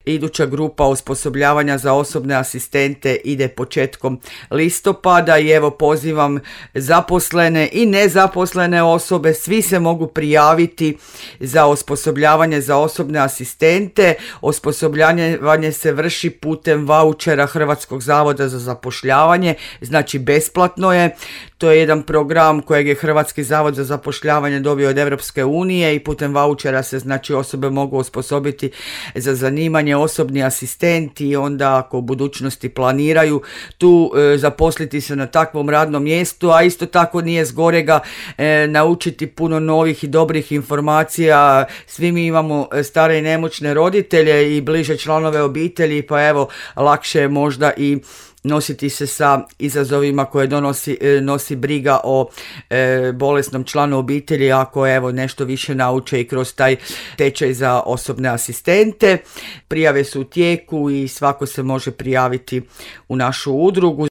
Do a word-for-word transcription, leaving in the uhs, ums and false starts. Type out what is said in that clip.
Iduća grupa osposobljavanja za osobne asistente ide početkom listopada i evo pozivam zaposlene i nezaposlene osobe, svi se mogu prijaviti za osposobljavanje za osobne asistente. Osposobljavanje se vrši putem vaučera Hrvatskog zavoda za zapošljavanje, znači besplatno je. To je jedan program kojeg je Hrvatski zavod za zapošljavanje dobio od Europske unije i putem vaučera se znači osobe mogu osposobiti za zanimanje osobni asistenti i onda ako u budućnosti planiraju tu e, zaposliti se na takvom radnom mjestu, a isto tako nije zgorega e, naučiti puno novih i dobrih informacija. Svi mi imamo stare i nemoćne roditelje i bliže članove obitelji, pa evo lakše je možda i nositi se sa izazovima koje donosi, nosi briga o e, bolesnom članu obitelji ako evo nešto više nauče i kroz taj tečaj za osobne asistente. Prijave su u tijeku i svako se može prijaviti u našu udrugu.